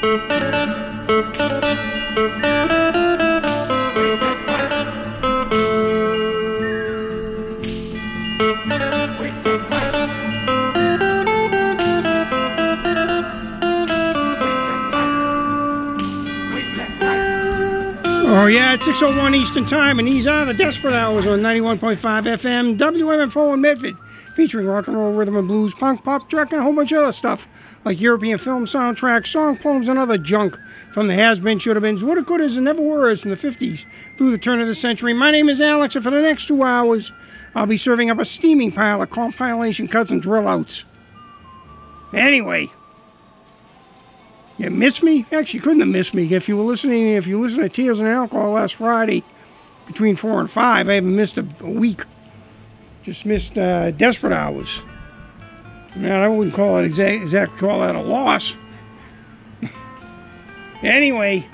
Oh, yeah, it's 6:01 Eastern Time, and these are the Desperate Hours on 91.5 FM, WMFO in Medford, featuring rock and roll, rhythm and blues, punk, pop, track, and a whole bunch of other stuff, like European film soundtracks, song poems, and other junk from the has-been, should-have-beens, woulda-couldas, and never-were's from the 50s through the turn of the century. My name is Alex, and for the next 2 hours, I'll be serving up a steaming pile of compilation cuts and drill-outs. Anyway... You missed me? Actually, you couldn't have missed me. If you listened to Tears and Alcohol last Friday between 4 and 5, I haven't missed a week. Just missed Desperate Hours. Man, I wouldn't call it exactly call that a loss. Anyway,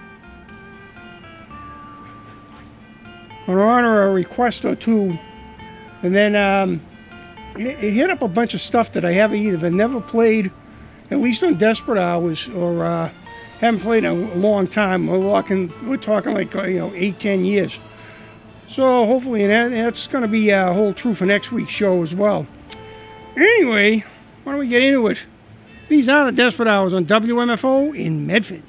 I'm going to honor a request or two, and then hit up a bunch of stuff that I haven't either never played, at least on Desperate Hours, or haven't played in a long time. We're talking like 8-10 years. So hopefully that's going to be hold true for next week's show as well. Anyway, why don't we get into it? These are the Desperate Hours on WMFO in Medford.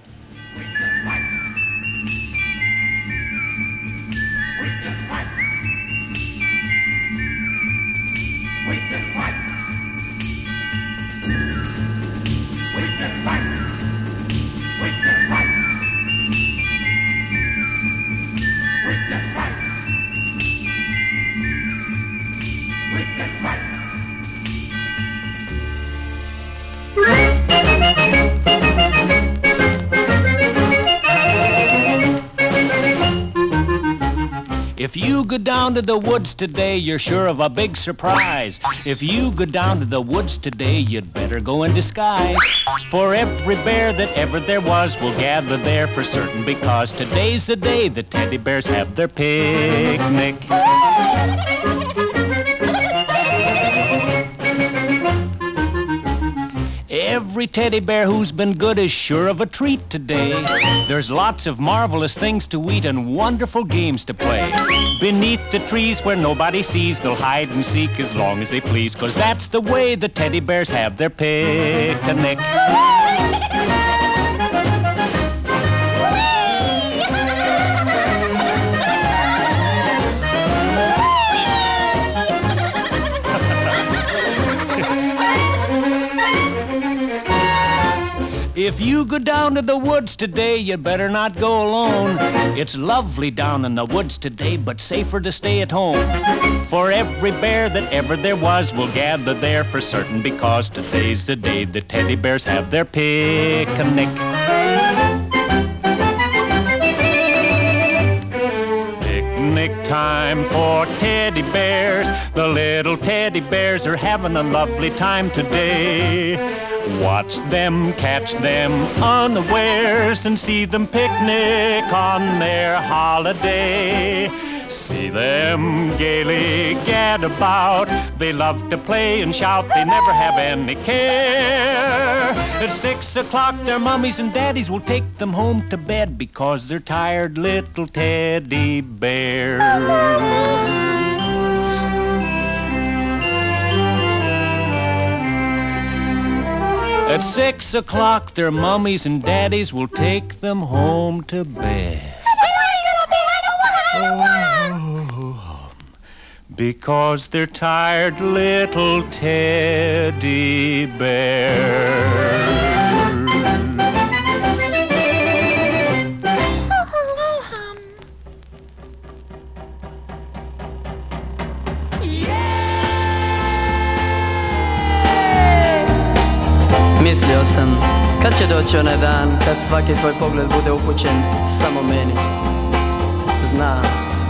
If you go down to the woods today, you're sure of a big surprise. If you go down to the woods today, you'd better go in disguise. For every bear that ever there was will gather there for certain, because today's the day the teddy bears have their picnic. Every teddy bear who's been good is sure of a treat today. There's lots of marvelous things to eat and wonderful games to play. Beneath the trees where nobody sees, they'll hide and seek as long as they please, 'cause that's the way the teddy bears have their picnic. If you go down to the woods today, you better not go alone. It's lovely down in the woods today, but safer to stay at home. For every bear that ever there was will gather there for certain, because today's the day the teddy bears have their picnic. Picnic time for teddy bears. The little teddy bears are having a lovely time today. Watch them, catch them unawares, and see them picnic on their holiday. See them gaily gad about. They love to play and shout. They never have any care. At 6 o'clock, their mummies and daddies will take them home to bed, because they're tired little teddy bears. At 6 o'clock, their mummies and daddies will take them home to bed. Because they're tired little teddy bears. Mislio sam, kad će doći onaj dan, kad svaki tvoj pogled bude upućen samo meni. Znam.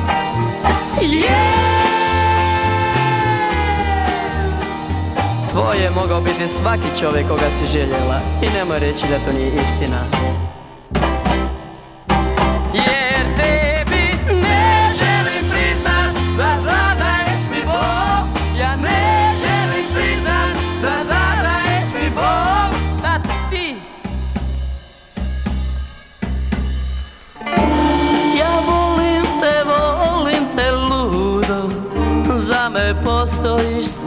Tvoj je mogao biti svaki čovjek koga si željela, i nemoj reći da to nije istina. Jer tebi ne želim priznat da zadaješ mi Bog. Ja ne želim priznat da zadaješ mi Bog. Da ti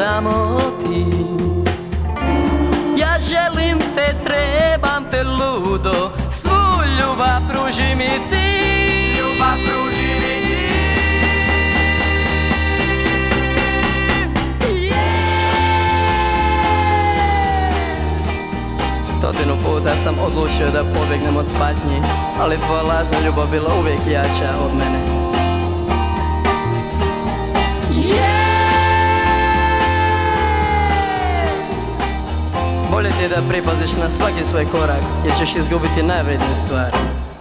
samo ti. Ja želim te, trebam te ludo, svu ljubav pruži mi ti. Ljubav pruži mi ti. Stotinu puta sam odlučio da pobjegnem od patnji, ali tvoja lažna ljubav bila uvijek jača od mene. Bolje ti je da pripaziš na svaki svoj korak, jer ćeš izgubiti najvrednije stvari.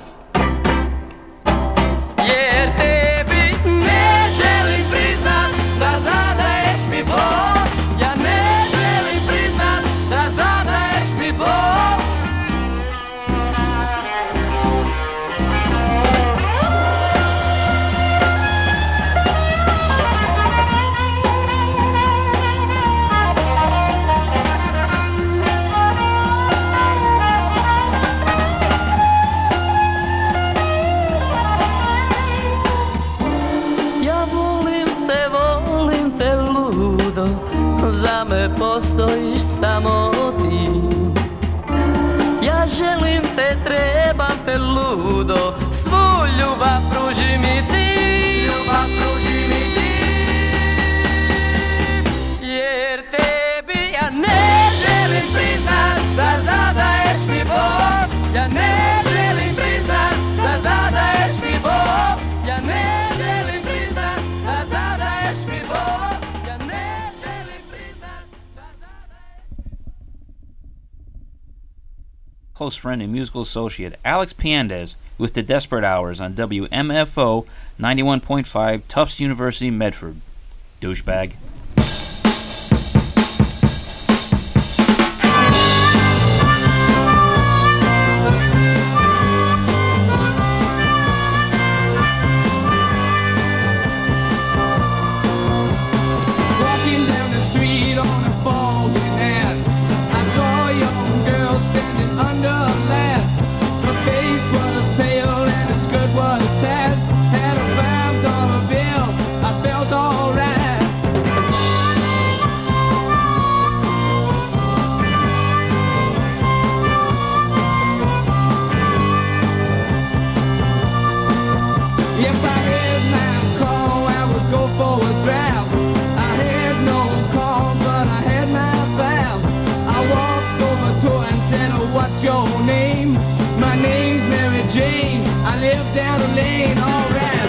Jer tebi ne želim priznat da zadaješ mi bol. Ja ne želim priznat da zadaješ mi bol. Za me postojiš samo ti. Ja želim te, trebam te ludo, svu ljubav pruži mi ti. Ljubav pruži mi ti. Jer tebi ja ne želim priznat da zadaješ mi bol. Ja ne želim priznat da zadaješ mi bol. Ja ne želim priznat da zadaješ mi bol. Close friend and musical associate Alex Piandez with the Desperate Hours on WMFO 91.5 Tufts University, Medford. Douchebag. Walking down the street on a foggy night, I saw a young girl standing under a lamp. Her face was pale and her skirt was tight. Had a $5 bill, I felt alright. If I had my car, I would go for a drive. I had no car, but I had my valve. I walked over to her and said, oh, what's your name? My name's Mary Jane. I live down the lane, alright.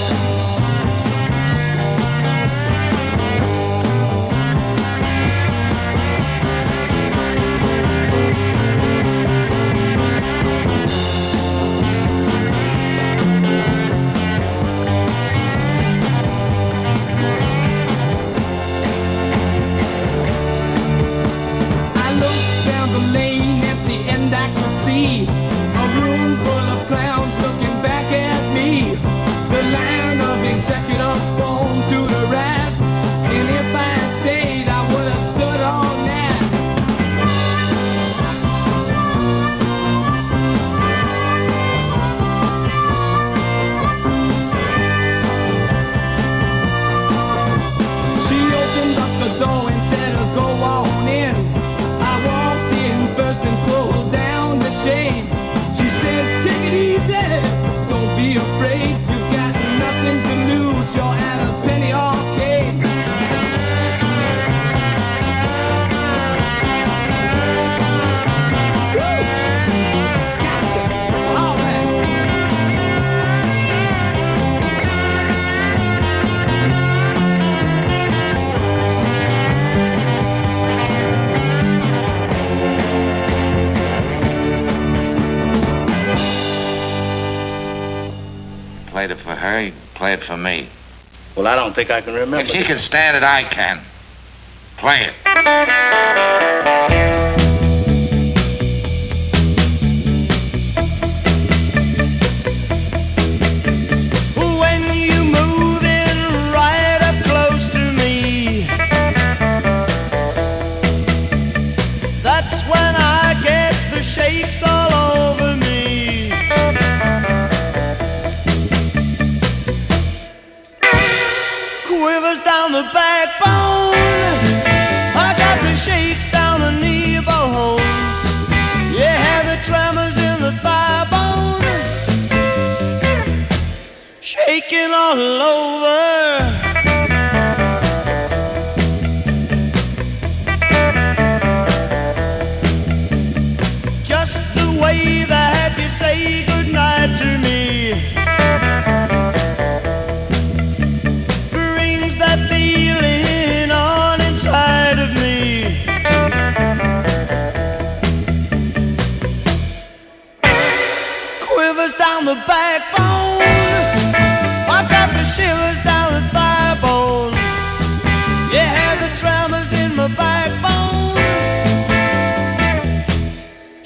I looked down the lane, at the end I could see a room full of clowns looking back at me. The line of executives formed to the right, and if I had stayed, I would have stood all night. She opened up the door and said, oh, go on in. I walked in first and pulled down the shade. She said, take it easy, don't be afraid. You got nothing to lose, you're at a penny arcade. Woo! All right. Played it for her, you play it for me. Well, I don't think I can remember. If she can stand it, I can. Play it. When you move in right up close to me, that's when I get the shakes all over me. Quivers down the backbone.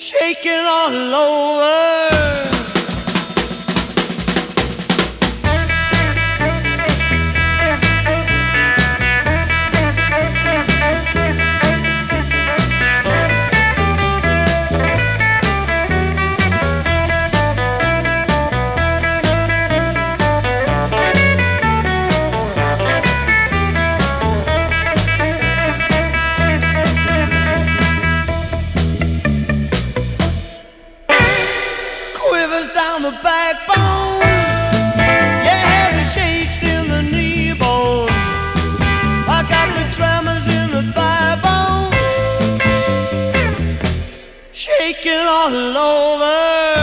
shaking all over. Down the backbone, yeah, the shakes in the knee bone. I got the tremors in the thigh bone, shaking all over.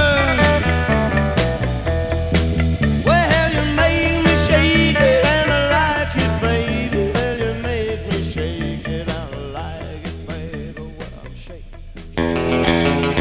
Well, you make me shake it and I like it, baby. Well, you make me shake it and I like it, baby. Well, I'm shaking.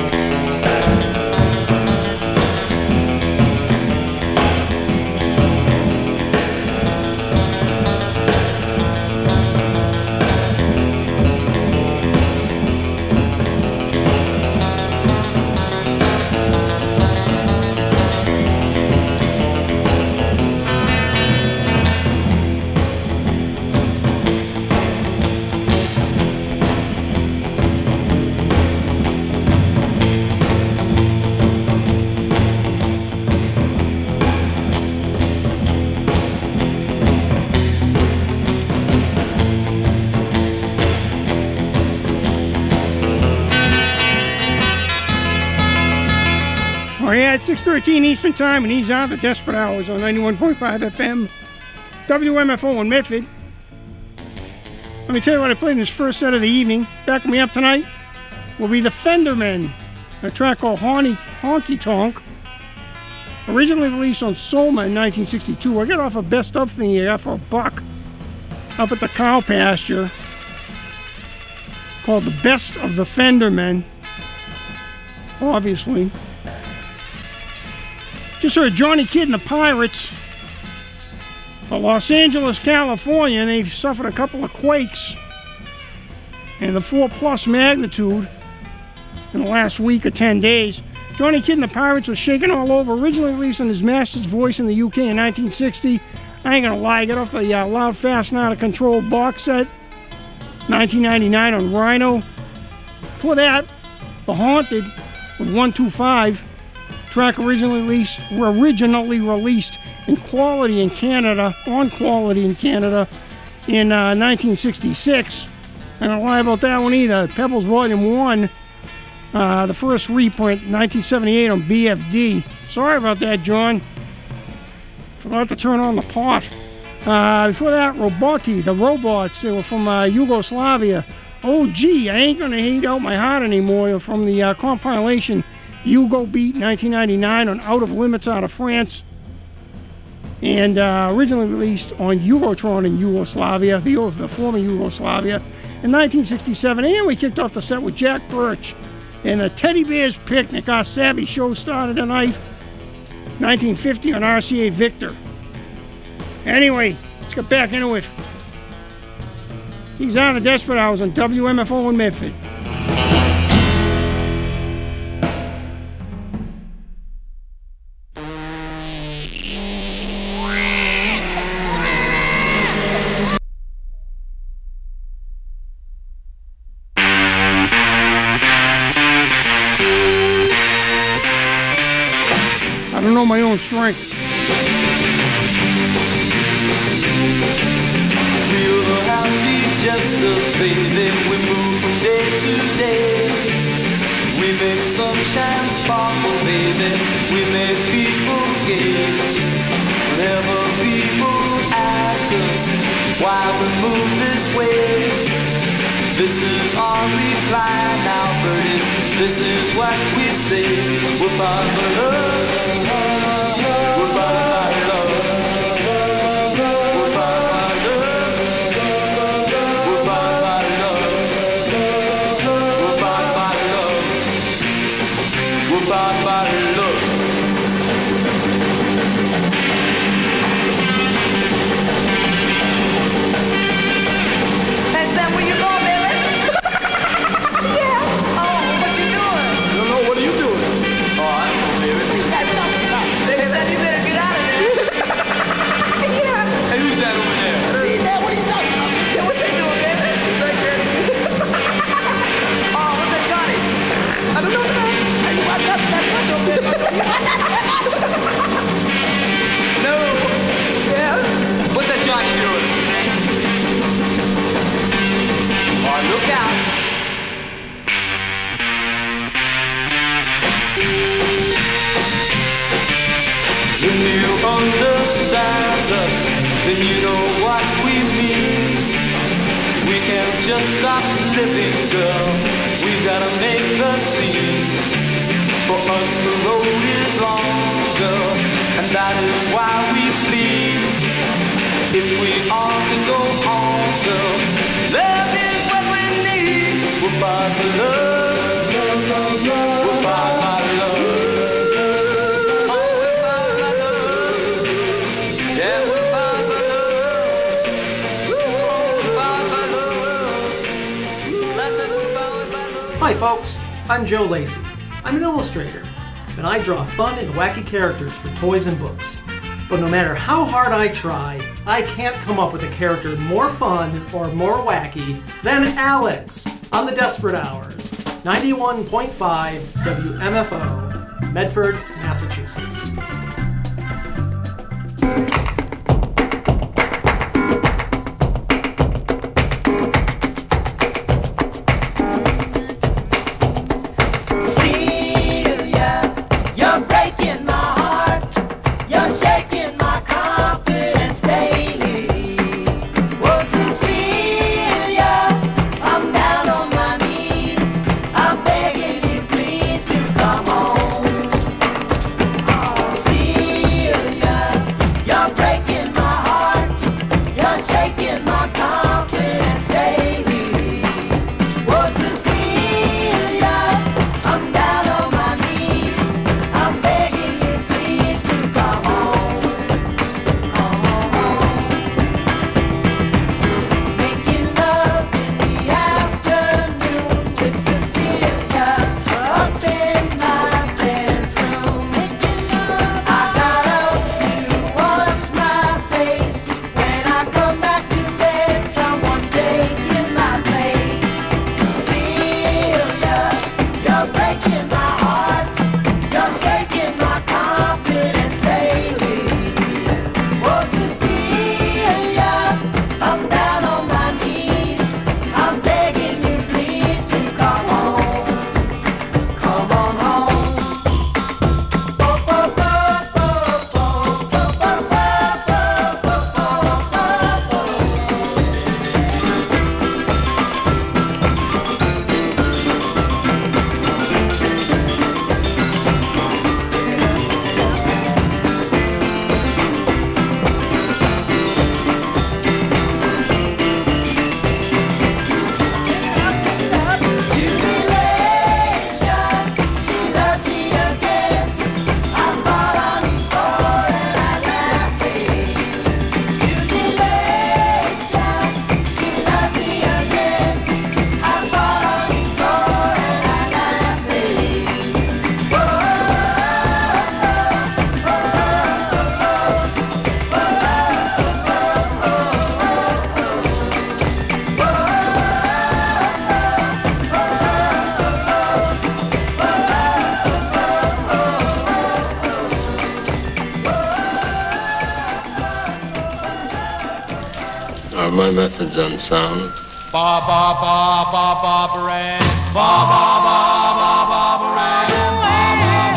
Yeah, it's 6:13 Eastern Time, and these are the Desperate Hours on 91.5 FM, WMFO in Medford. Let me tell you what I played in this first set of the evening. Backing me up tonight will be the Fendermen, a track called Honky Tonk, originally released on Soma in 1962. I got off a best of thing here for $1 up at the cow pasture called The Best of the Fendermen, obviously. Just heard Johnny Kidd and the Pirates of Los Angeles, California, and they've suffered a couple of quakes and the 4+ magnitude in the last week or 10 days. Johnny Kidd and the Pirates were shaking all over, originally released on his Master's Voice in the UK in 1960. I ain't gonna lie, I got off the Loud, Fast, and Out of Control box set, 1999 on Rhino. Before that, The Haunted with 125. Track originally released in Quality in Canada, on Quality in Canada in 1966. I don't lie about that one either. Pebbles Volume 1, the first reprint, 1978 on BFD. Sorry about that, John. Forgot to turn on the pot. Before that, Roboti, the Robots. They were from Yugoslavia. Oh, gee, I ain't gonna hate out my heart anymore. From the compilation Yugo Beat 1999 on Out of Limits out of France, and originally released on Eurotron in Yugoslavia, the former Yugoslavia, in 1967. And we kicked off the set with Jack Birch and the Teddy Bears Picnic. Our Savvy show started tonight, 1950 on RCA Victor. Anyway, let's get back into it. These are the Desperate Hours on WMFO in Medford. My own strength. We're happy jesters, baby. We move from day to day. We make sunshine sparkle, baby. We make people gay. Whenever people ask us why we move this way, this is our reply now, birdies. This is what we say. We're about love. We're about love. We're about love. We're about love. We're about love. We're about love. Hey Sam, where you going, baby? Yeah. Oh, what you doing? you know what we mean. We can't just stop living, girl. We gotta make the scene. For us the road is long, girl, and that is why we plead. If we are to go on, girl, love is what we need. We're about the love, love, love, love. We're about my love. Oh, we're about my love. Yeah, we're about my love. Oh, we're about my love. I said we're about my love. Hi folks, I'm Joe Lacey. I'm an illustrator, and I draw fun and wacky characters for toys and books. But no matter how hard I try, I can't come up with a character more fun or more wacky than Alex on the Desperate Hours, 91.5 WMFO, Medford, Massachusetts. Are my methods unsound? Ba ba ba ba ba ba ba ba ba ba ba ba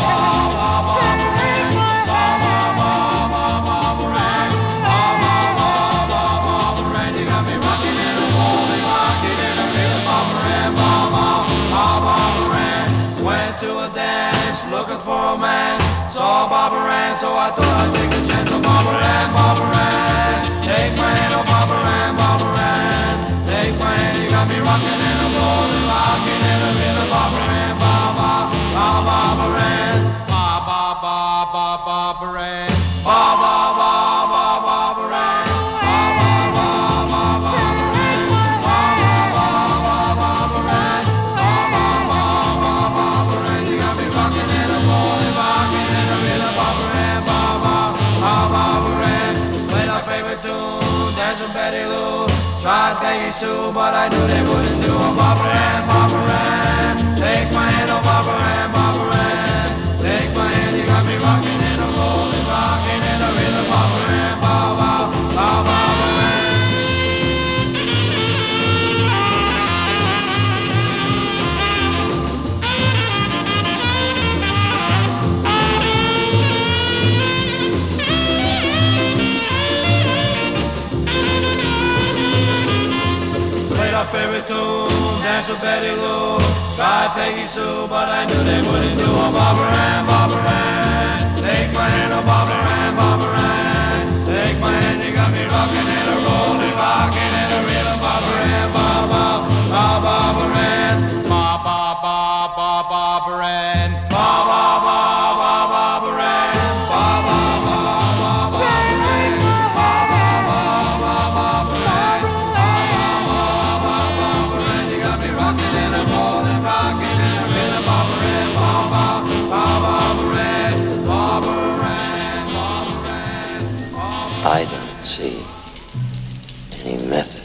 to a dance, looking for a man. Saw Barbara Ann, so I thought I'd take a chance on Barbara Ann, Barbara Ann. Take my hand, oh Barbara Ann, Barbara Ann. Take my hand, you got me rocking and I'm rolling, rocking in a rhythm, Barbara Ann, Barbara, Barbara Ann, Barbara Ann, Barbara Ann. Tried Peggy Sue, but I knew they wouldn't do a Barbara Ann, Barbara Ann. Take my hand, oh Barbara Ann, Barbara Ann. Take my hand, you got me rocking and I'm rolling, rocking in a rhythm, Barbara Ann, Barbara Ann. Sue, but I knew they wouldn't do a Barbara Ann, Barbara Ann. Take my hand, oh Barbara Ann, Barbara Ann. Take my hand, you got me rocking and a rolling, rocking and a reeling, Barbara Ann, Barbara Ann, Barbara Ann, Barbara Ann, I don't see any method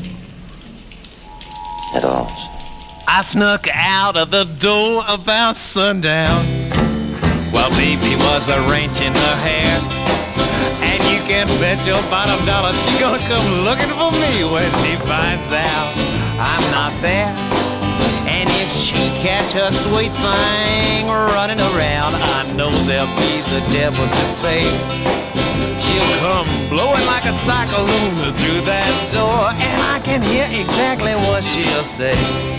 at all. I snuck out of the door about sundown while baby was arranging her hair. And you can bet your bottom dollar she gonna come looking for me when she finds out I'm not there. And if she catch her sweet thing running around, I know there'll be the devil to pay. She'll come blowing like a cyclone through that door, and I can hear exactly what she'll say.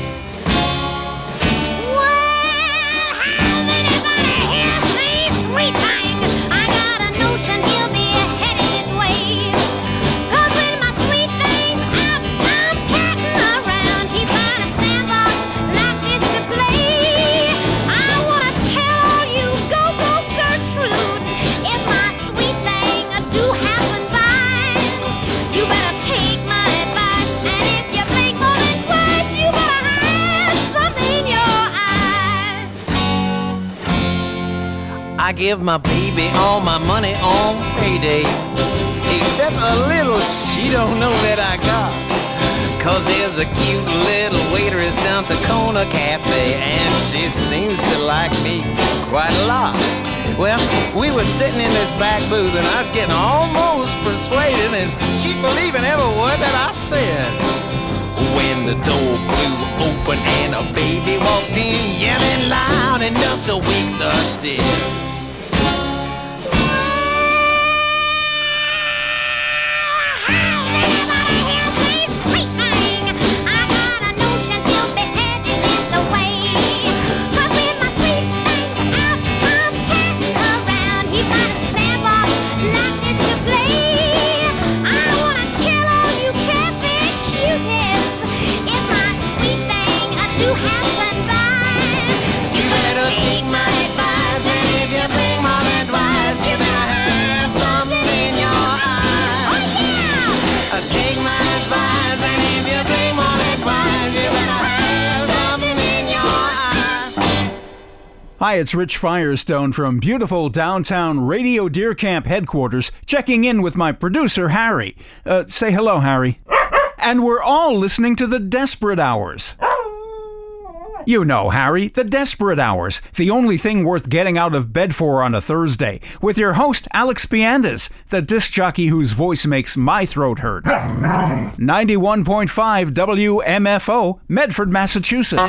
I give my baby all my money on payday, except a little she don't know that I got. Cause there's a cute little waitress down to Kona Cafe, and she seems to like me quite a lot. Well, we were sitting in this back booth, and I was getting almost persuaded, and she'd believe in every word that I said. When the door blew open and a baby walked in, yelling loud enough to wake the dead. Hi, it's Rich Firestone from beautiful downtown Radio Deer Camp headquarters, checking in with my producer, Harry. Say hello, Harry. And we're all listening to The Desperate Hours. You know, Harry, The Desperate Hours, the only thing worth getting out of bed for on a Thursday, with your host, Alex Piandes, the disc jockey whose voice makes my throat hurt. 91.5 WMFO, Medford, Massachusetts.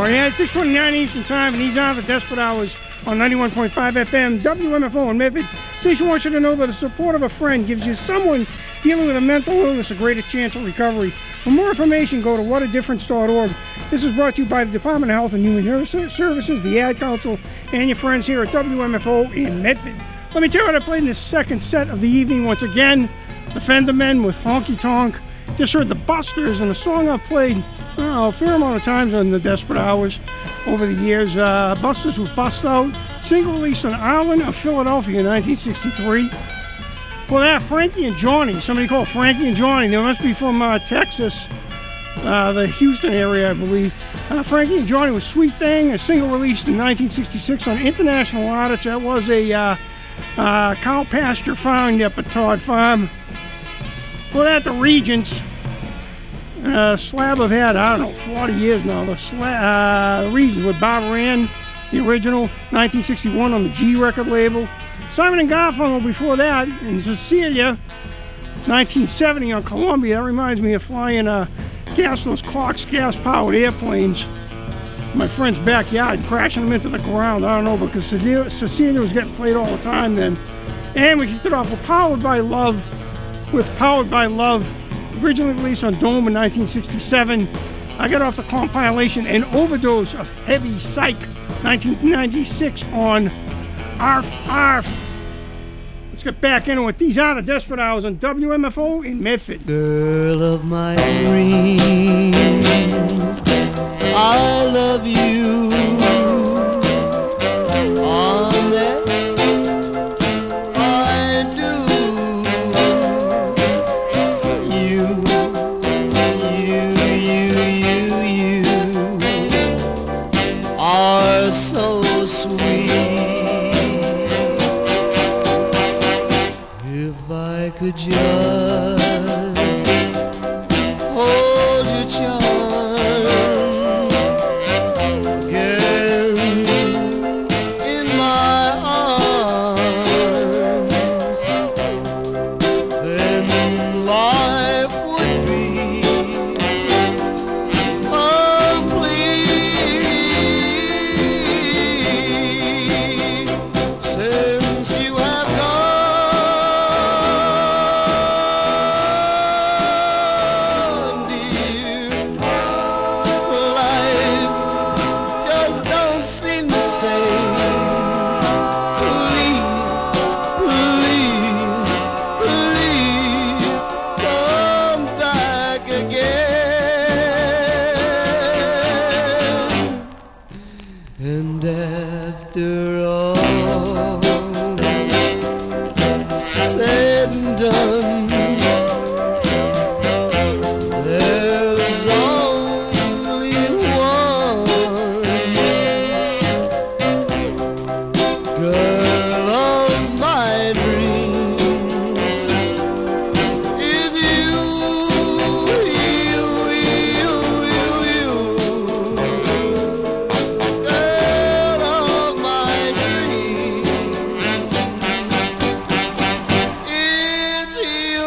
yeah, it's 6:29 Eastern Time, and these are the Desperate Hours on 91.5 FM, WMFO in Medford. Station wants you to know that the support of a friend gives you someone dealing with a mental illness a greater chance of recovery. For more information, go to whatadifference.org. This is brought to you by the Department of Health and Human Services, the Ad Council, and your friends here at WMFO in Medford. Let me tell you what I played in the second set of the evening. Once again, the Fender Men with Honky Tonk. Just heard the Busters, and a song I've played a fair amount of times on the Desperate Hours over the years. Busters with Bust Out, single released on Island of Philadelphia in 1963. Well, that Frankie and Johnny, somebody called Frankie and Johnny. They must be from Texas, the Houston area, I believe. Frankie and Johnny with Sweet Thing, a single released in 1966 on International Artists. That was a cow pasture found up at Todd Farm. Well, that the Regents. Slab have had, I don't know, 40 years now. The Regents with Barbara Ann, the original, 1961 on the G record label. Simon and Garfunkel before that, and Cecilia, 1970 on Columbia. That reminds me of flying those Clark's gas-powered airplanes in my friend's backyard, crashing them into the ground. I don't know, because Cecilia was getting played all the time then. And we kicked it off with Powered by Love, originally released on Dome in 1967. I got off the compilation An Overdose of Heavy Psych, 1996 on Arf Arf. Let's get back into it. These are the Desperate Hours on WMFO in Medford. Girl of my dreams, I love you. Honest, I do. You are so sweet. If I could just hold your charms again in my arms, then life would be complete. Since you have gone, dear, life just don't seem the same. Please, please, please come back again. And after all said and done, there's only one girl of my dreams. Is you, girl of my dreams. It's you.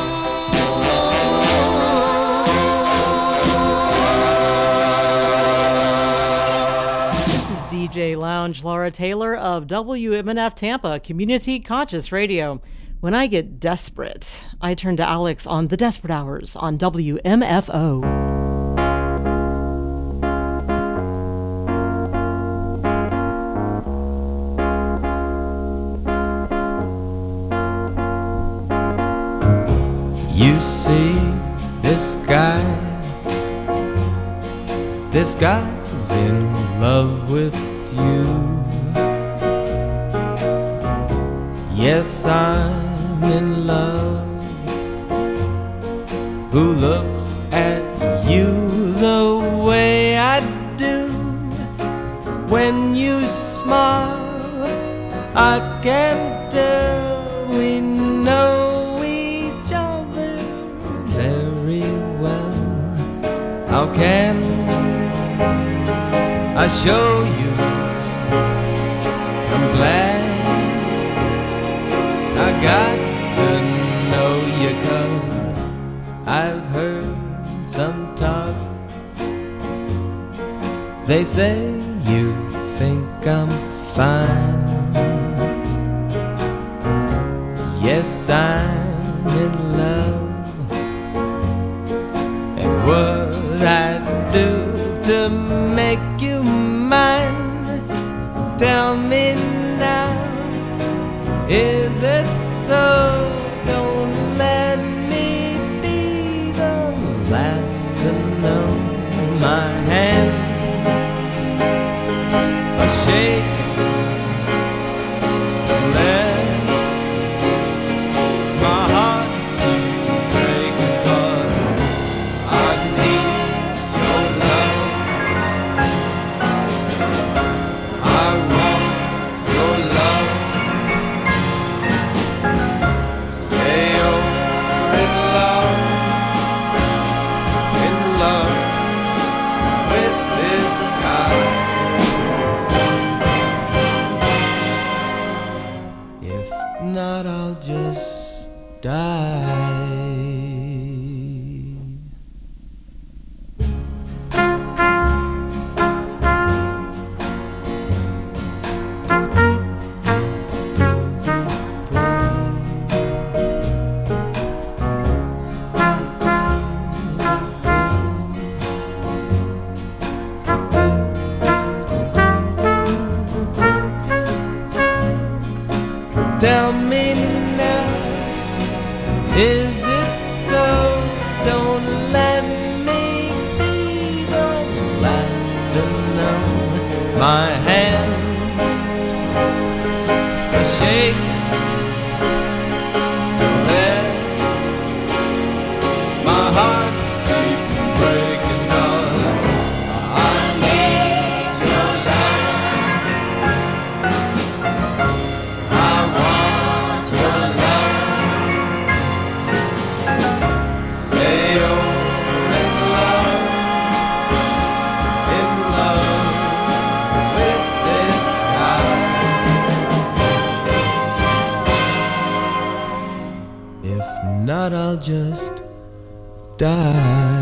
This is DJ Lounge Laura Taylor of WMNF Tampa, Community Conscious Radio. When I get desperate, I turn to Alex on the Desperate Hours on WMFO. You see, this guy's in love with you. Yes, I'm in love. Who looks at you the way I do? When you smile, I can tell we know each other very well. How can I show you? I'm glad I got to know you, 'cause I've heard some talk They say you think I'm fine. Yes, I'm in love. And what I do to make you mine, tell me now, is it so? Don't let me be the last to know. My hands are shaking. Let my heart break, 'cause I need your love. I want your love. Say you're in love with this guy. If not, I'll just die. Tell me now, is it so? Don't let me be the last to know. My hands are shaking. Let my heart keep breaking, 'cause I need your love. I want your love. Say you're in love with this guy. If not, I'll just die.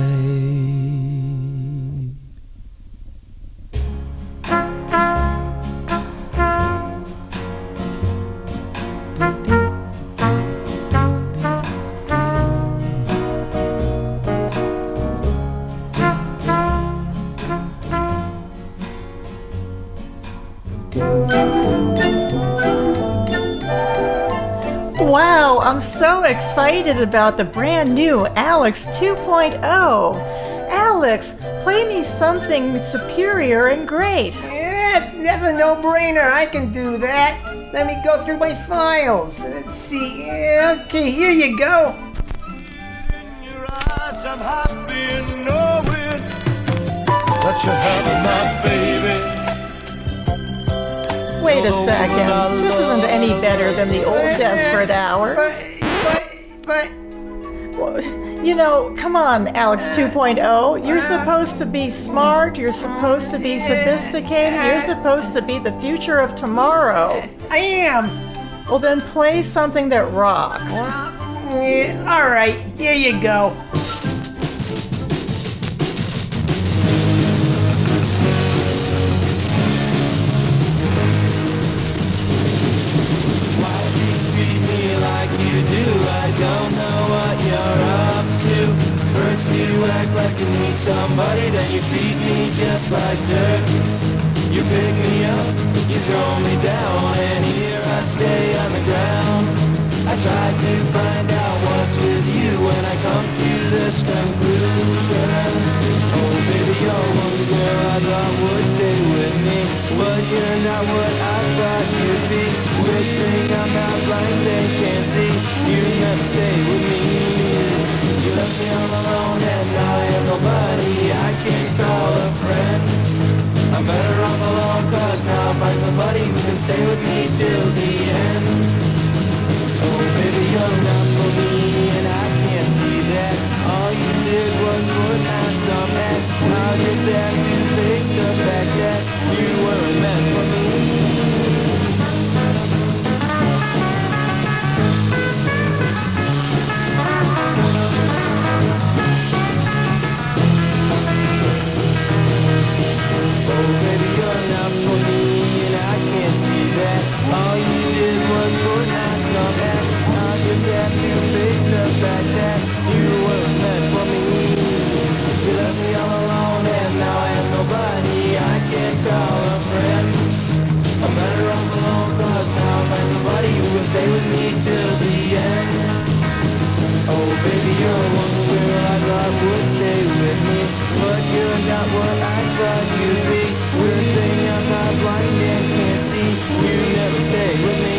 Wow, I'm so excited about the brand new Alex 2.0. Alex, play me something superior and great. That's a no-brainer. I can do that. Let me go through my files. Let's see. Okay, here you go. I'm happy in knowing that you're having my baby. Wait a second. This isn't any better than the old Desperate Hours. But... Well, you know, come on, Alex 2.0. You're supposed to be smart. You're supposed to be sophisticated. You're supposed to be the future of tomorrow. I am. Well, then play something that rocks. All right, here you go. I don't know what you're up to. First you act like you need somebody, then you treat me just like dirt. You pick me up, you throw me down, and here I stay on the ground. I try to find out what's with you when I come to this conclusion. Oh baby, you're one girl I thought would stay with me, but you're not what I thought you'd be. Wishing I'm not blind, they can't see. You never stay with me. You left me all alone and now I have nobody I can call a friend. I'm better off alone, 'cause now I'll find somebody who can stay with me till the end. Oh baby, you're not for me and I can't not what I thought you'd be. Weird thing, I'm not blind and can't see. You never stay with me.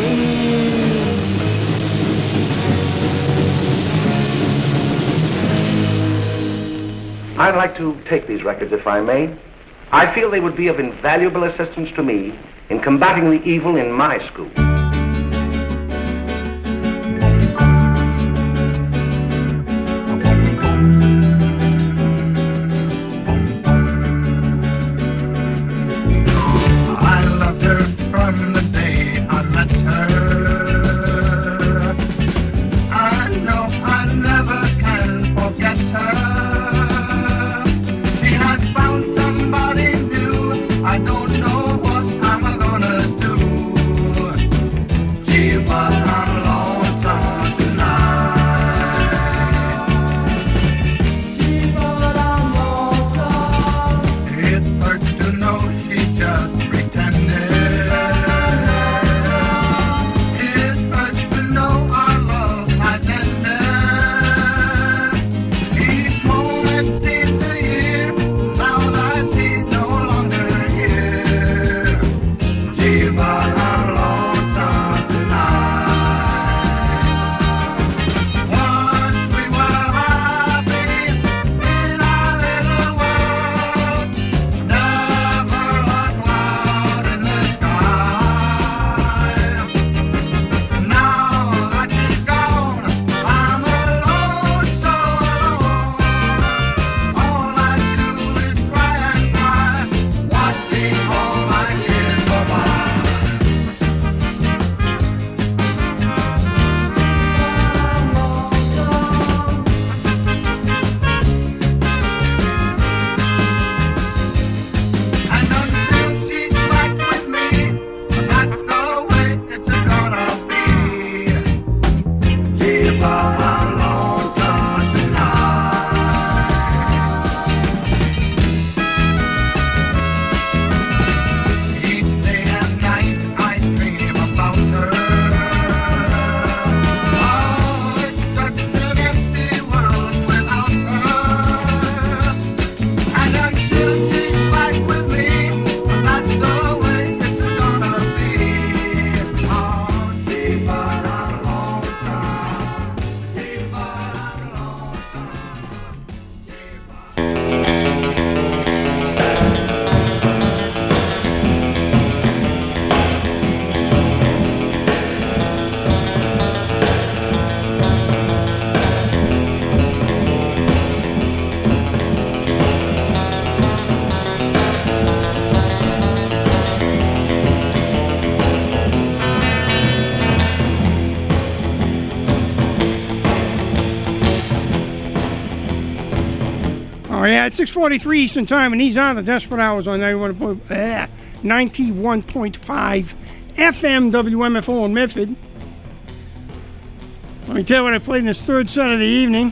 I'd like to take these records, if I may. I feel they would be of invaluable assistance to me in combating the evil in my school. I loved her from the day I met her. I know I never can forget her. She has found somebody new. I don't know what I'm gonna do. Gee, but I'm lonesome tonight. Gee, but I'm lonesome. It hurts to know she just pretended. It hurts to know our love has ended. Each moment seems a year, now that she's no longer here. Gee, but I'm lonesome tonight. Once we were happy in our little world, never a cloud in the sky. Now that she's gone, I'm alone, so alone. All I do is cry and cry, watching all my years go by. And until she's back with me, that's the way it's gonna be. Gee, but I'm lonesome tonight. Each day and night I dream about her. Oh, it's such an empty world without her. And until she's back with me, that's the way it's gonna be. Oh, gee, but I'm lonesome. Gee, but I'm Oh, yeah, it's 6:43 Eastern Time, and he's on the Desperate Hours on 91.5 FM WMFO in Medford. Let me tell you what I played in this third set of the evening.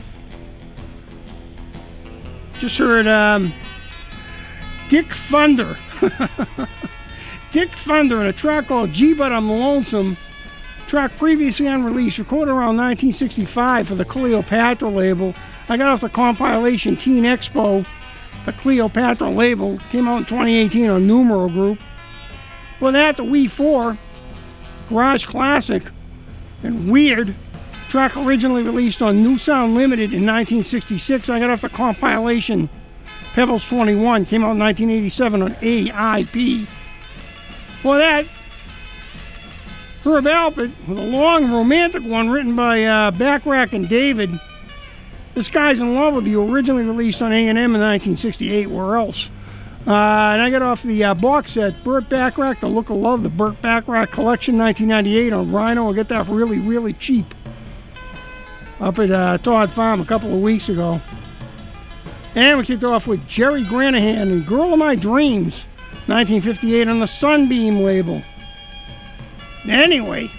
Just heard Dick Thunder. Dick Thunder in a track called Gee, But I'm Lonesome. Track previously unreleased, recorded around 1965 for the Cleopatra label. I got off the compilation Teen Expo. The Cleopatra label came out in 2018 on Numero Group. Well, that, the We 4, Garage Classic, and Weird. Track originally released on New Sound Limited in 1966. I got off the compilation Pebbles 21, came out in 1987 on AIP. Well, that, Herb Alpert with a long romantic one written by Backrack and David. This Guy's in Love with You, originally released on A&M in 1968. Where else? And I got off the box set Burt Bacharach, The Look of Love, the Burt Bacharach Collection, 1998 on Rhino. I got that really, really cheap up at Todd Farm a couple of weeks ago. And we kicked off with Jerry Granahan and Girl of My Dreams, 1958 on the Sunbeam label. Anyway,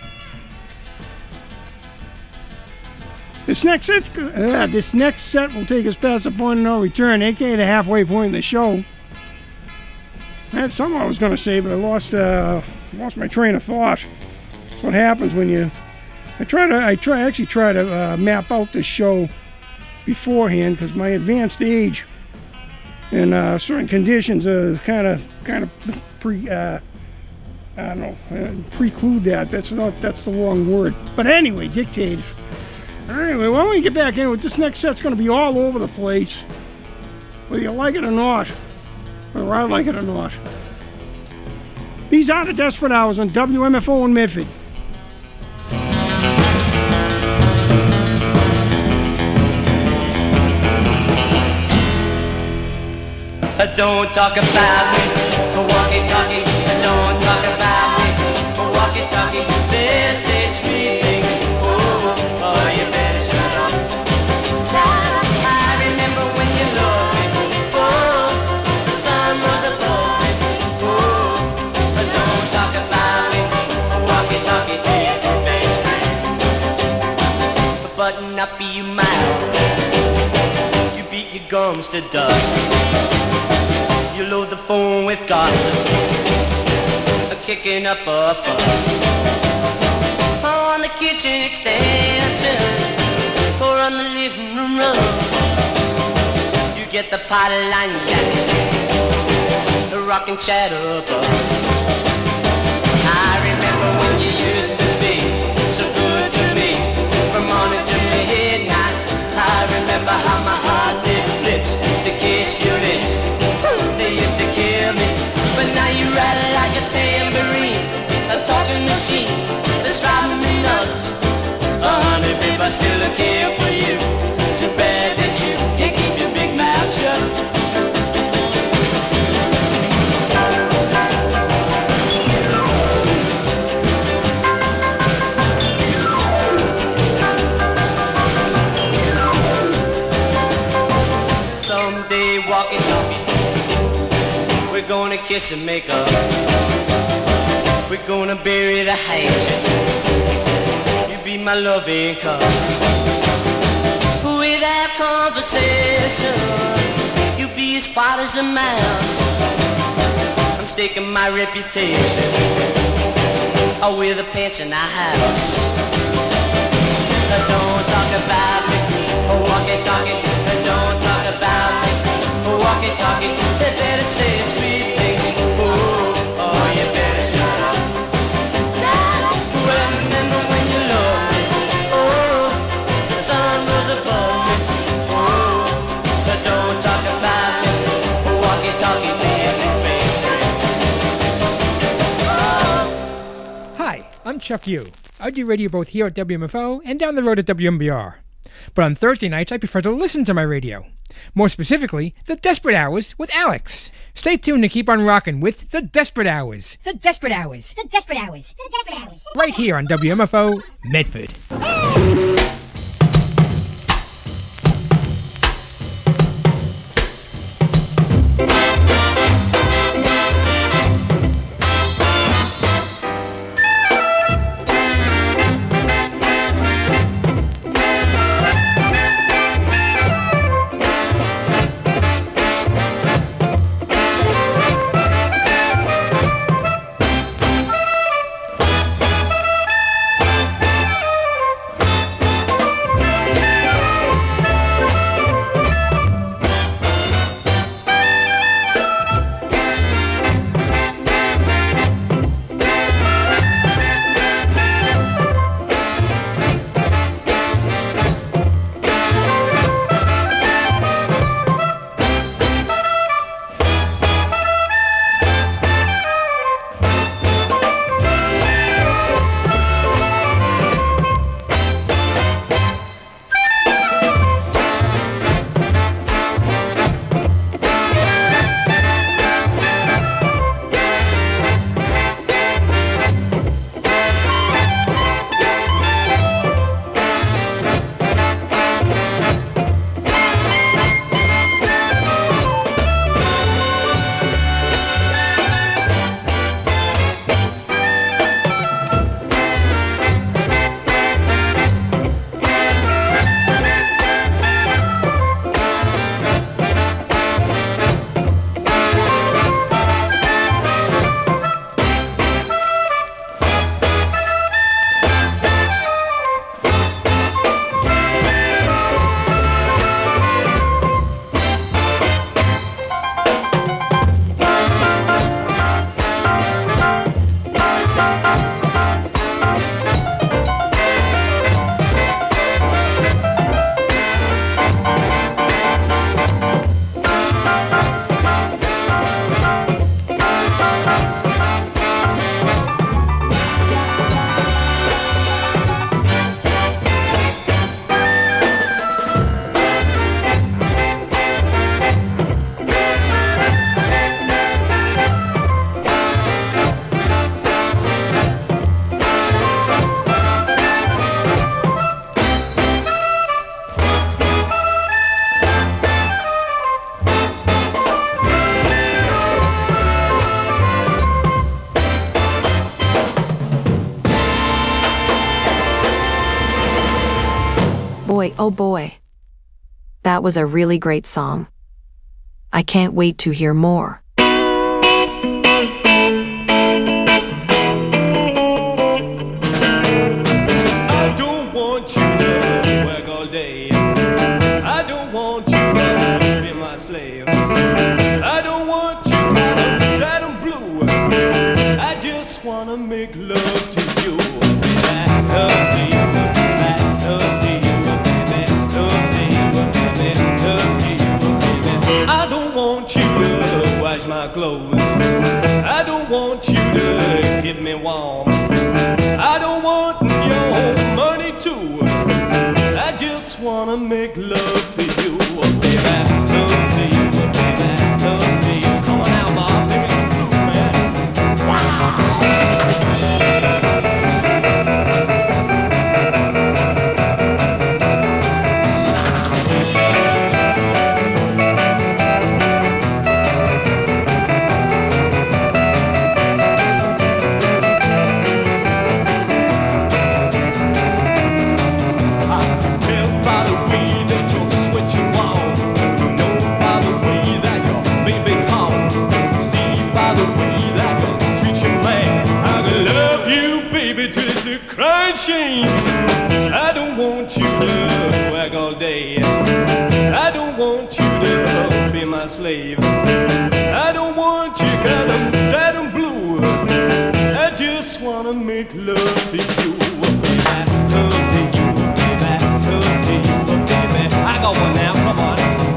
this next set will take us past the point of no return, aka the halfway point of the show. I had something I was going to say, but I lost my train of thought. That's what happens when you. I try to map out this show beforehand, because my advanced age in certain conditions kind of preclude that. That's the wrong word. But anyway, dictate. Anyway, why don't we get back in with this next set's going to be all over the place, whether you like it or not, whether I like it or not. These are the Desperate Hours on WMFO in Medford. Don't talk about me, walkie-talkie. Don't talk about me, walkie-talkie. They say sweet things. Oh, you better shut up. I remember when you loved me. Oh, the sun was above me. Oh, don't talk about me, walkie-talkie till you do things straight. Button up your mouth. You beat your gums to dust. You load the phone with gossip, kicking up a fuss on the kitchen extension or on the living room rug. You get the potty line yakking, the rockin' chatterbug. I remember when you used to be so good to me, from morning to midnight. I remember how my heart did flips to kiss your lips. They used to kill me, but now you rattle like a tambourine, a talking machine that's driving me nuts. Oh, honey, babe, I still care for you. Too bad that you can't keep your big mouth shut. Someday walkie-talkie, we're gonna kiss and make up. We're gonna bury the hatchet. You be my loving cup. Without conversation, you be as quiet as a mouse. I'm staking my reputation with a pension house. Don't talk about me, walkie-talkie. Don't talk about me, walkie-talkie. They better say sweet things. Oh, you better shut up. Well, remember when you loved me. Oh, the sun rose above me. Oh, don't talk about me, walkie-talkie till you can face straight. Hi, I'm Chuck Yu. I do radio both here at WMFO and down the road at WMBR. But on Thursday nights, I prefer to listen to my radio. More specifically, The Desperate Hours with Alex. Stay tuned to keep on rocking with The Desperate Hours. The Desperate Hours. The Desperate Hours. The Desperate Hours. Right here on WMFO Medford. That was a really great song. I can't wait to hear more. I don't want you to work all day. I don't want you to be my slave. I don't want you kind of sad and blue. I just wanna make love to you. Baby, love to you. Baby, love to you. Baby, love to you. Baby, love to you. Baby, I don't want you to wash my clothes. I don't want you to keep me warm. I don't want your money too. I just wanna make love to you, baby. Love to you, baby. Love to you. Come on now, Bob. Give me some blues, man. Shame. I don't want you to work all day. I don't want you to be my slave. I don't want you kind of sad and blue. I just wanna make love to you, baby. Love to you, baby. Love to you, baby. I got one now. Come on.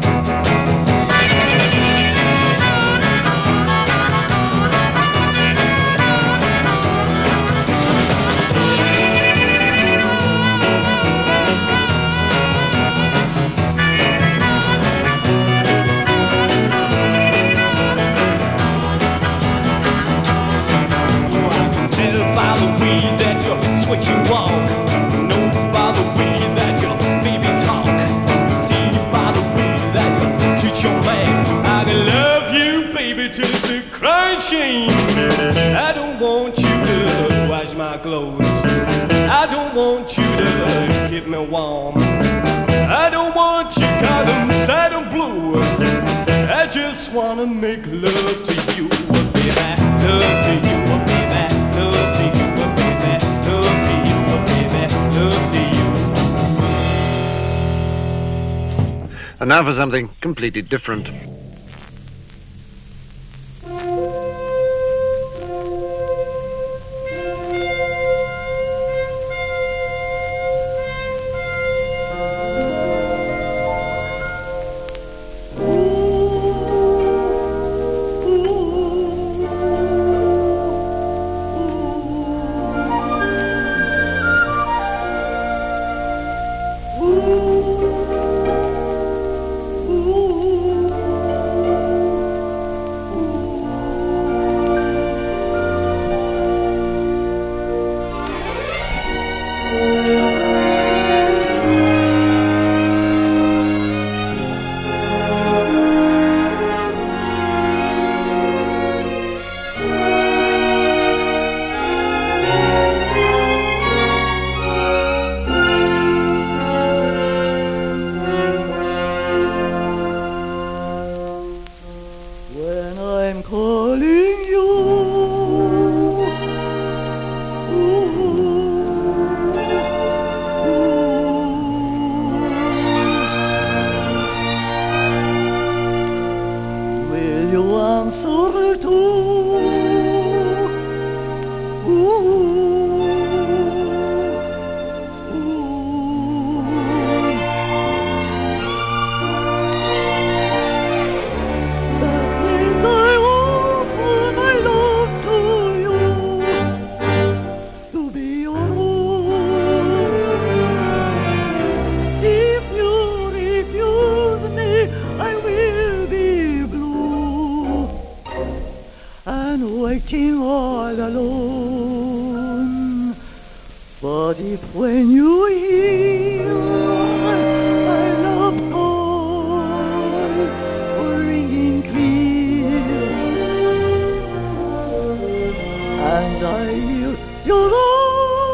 What you walk, know by the way that your baby talk, see by the way that you treat your man. I can love you, baby, till it's a crying shame. I don't want you to wash my clothes. I don't want you to keep me warm. I don't want you kind of sad and blue. I just wanna make love to you, baby. Love to you, baby. Love to you. And now for something completely different.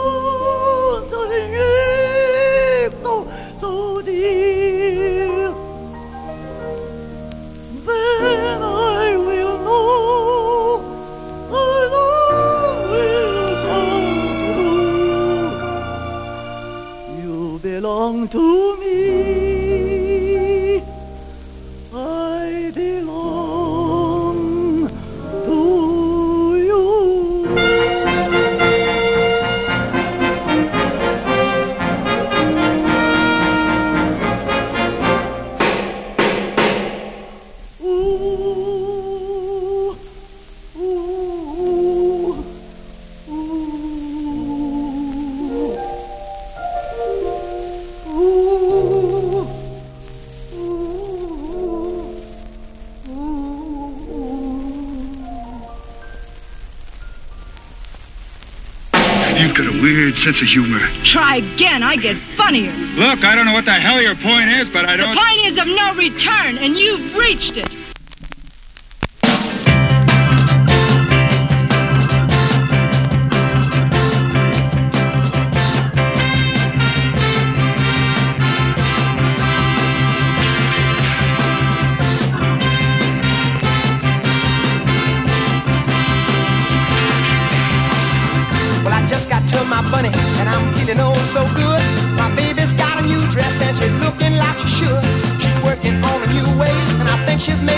so dear. You've got a weird sense of humor. Try again, I get funnier. Look, I don't know what the hell your point is, but I don't... The point is of no return, and you've reached it. Well, I just got to my bunny, and I'm feeling oh so good. My baby's got a new dress, and she's looking like she should. She's working on a new way, and I think she's